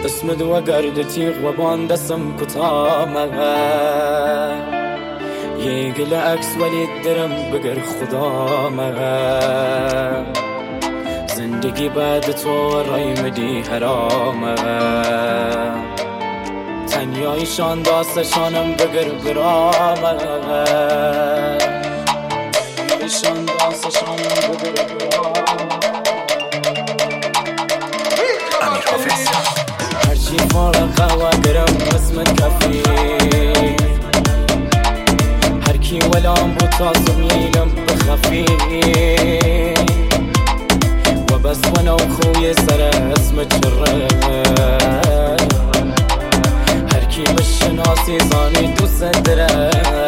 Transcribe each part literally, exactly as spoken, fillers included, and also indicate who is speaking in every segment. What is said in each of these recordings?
Speaker 1: اسمد وقرد تيغ وبان دسم كتامها يقل عكس ولي الدرم بقر خدامها زندگی بعد تو رای مدی حرامها تنیایشان داستشانم بقر برامها تنیایشان داستشانم بقر برامها
Speaker 2: امیر حافظ
Speaker 1: هرچی فارق قوا درم اسمت کفی هرکی ولام بود تاسم ییلم بخفی و بس وانا وخوی سر اسمت شره هرکی بشناسی زانی دوست دره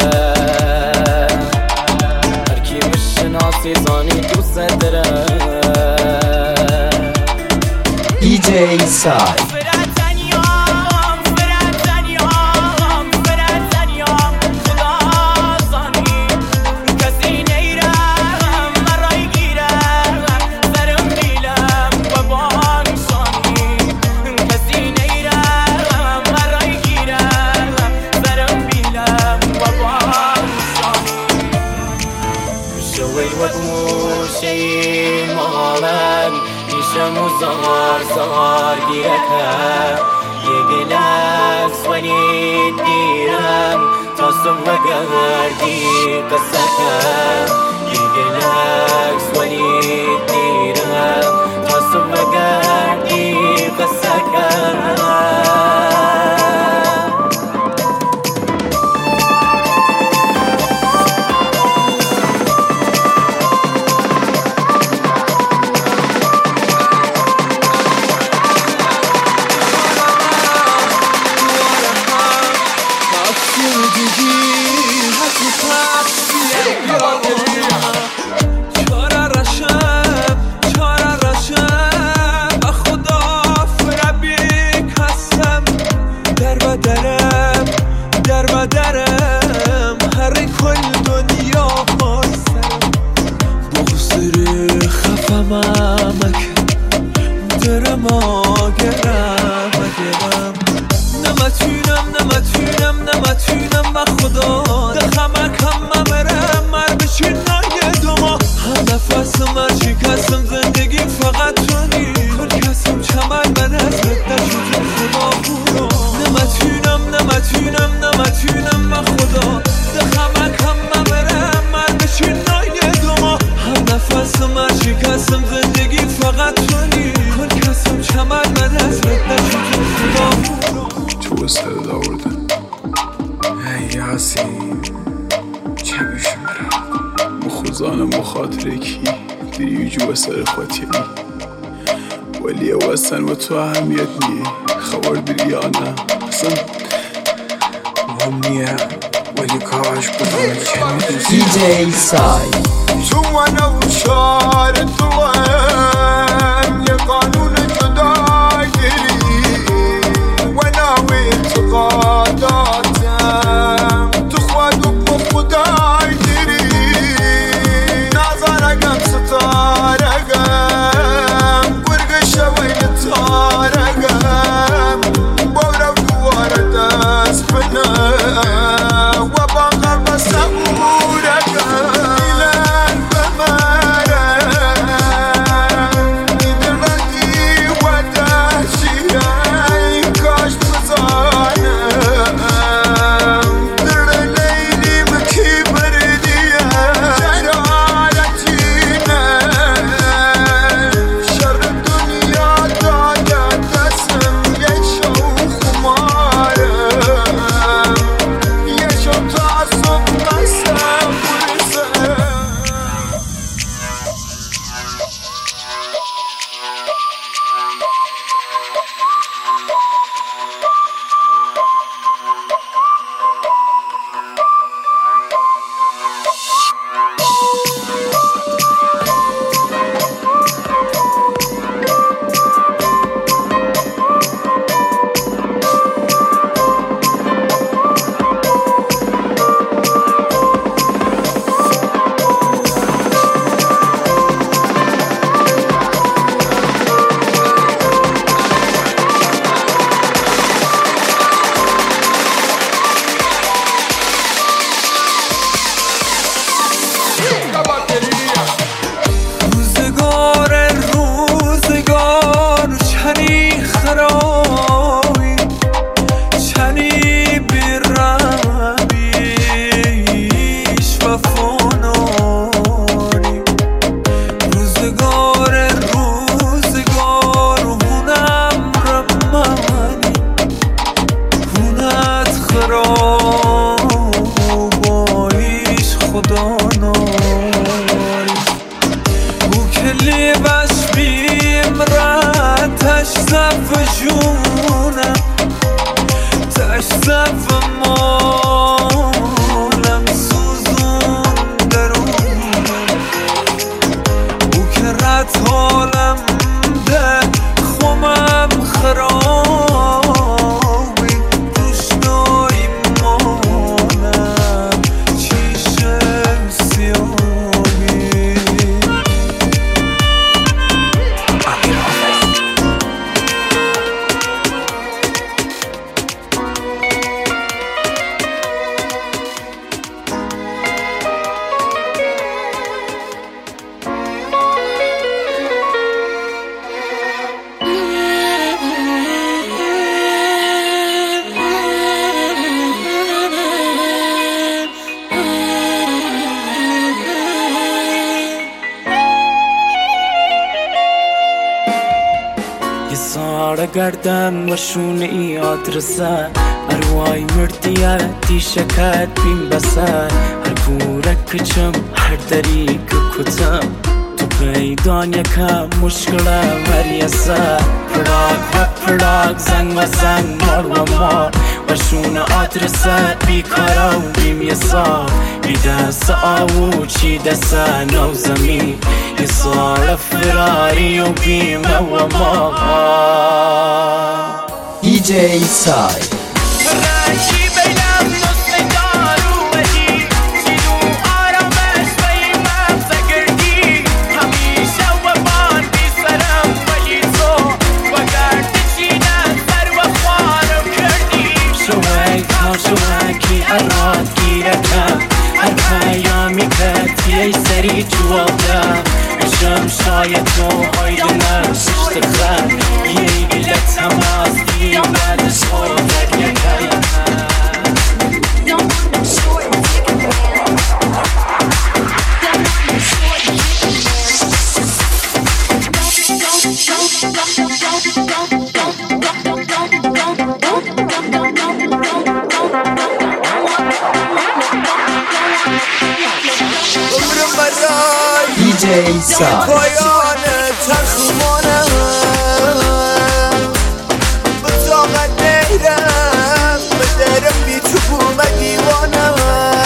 Speaker 1: هرکی بشناسی زانی دوست دره
Speaker 2: دی جی سای
Speaker 1: شي مالن يشمو زغار زغار جيركها يقلس ولي الديران تصم وقهر دي قصتها يقلس ولي الديران تصم وقهر دي قصتها
Speaker 3: خزانم بخاطر کی دری جو سر خاطری ولی واسن و تو اهمیت نیه خبر داری یا نه اصلا مهم نیه ولی کاش بودم کنی
Speaker 2: دی جی سای
Speaker 4: شو انا وشار الطوام يا قانون جدايري وانا وانتقاداتم تخوض بخداي
Speaker 1: گردم و شونه ای آدرسه اروای مردیاتی شکت بیم بسه هر کوره کچم هر دری که کتم تو پیدان یکم مشکل مریسه پراغ و پراغ زنگ و زنگ مار و مار و شونه آدرسه بیکارا و بیم یه سال بی دست آو چی دست نو زمین یه سال فراری و بیمه و ما
Speaker 2: دی جی سای
Speaker 1: رنجی بینم نسل دارو بدی سیدو آرامش و این مغزه گردی همیشه و بان بی سرم ولی تو و گرد چینه سر و خوارم کردی شوی تا شوکی اراد گیرکم هر پیامی کتی ای سری جوالدم شم شاید تو هایدنه ششت خر یه گلت هماز دیم بعدش خود در یکم
Speaker 2: دی جی سای
Speaker 4: پایان تخمانم به طاقت نیرم به درم بی تو بوم دیوانم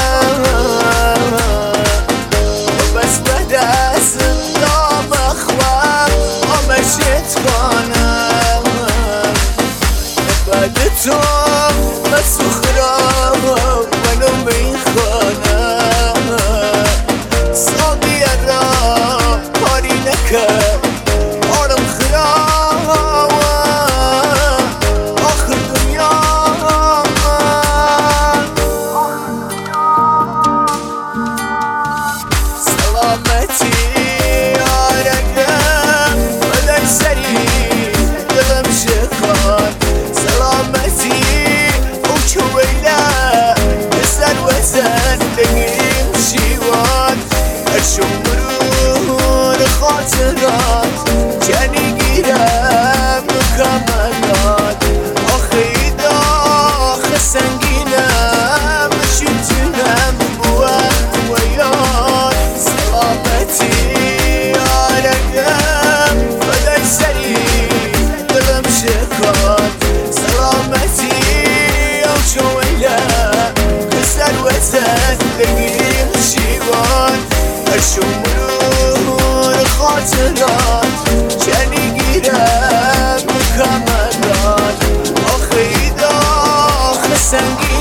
Speaker 4: بس بعد از نام اخوام آمشت خانم بعد تو مسخرم منو میخوانم ساقی را پاری نکرد آرم خراب آخر دنیا سلامتی آرگم بدن سری دلم شکار سلامتی او چویله بسر و زندگیم شیوان ارشم مرور خاطرات جنی گیرم مکملات آخی داخ سنگینم شیطنم بوه و یاد سلامتی آرگم بدن سری دلم شکار سلامتی او شویله بسر و زندگیم شیوان ارشم مرور خاطرات جنی گیرم مکملات آخی داخ سنگین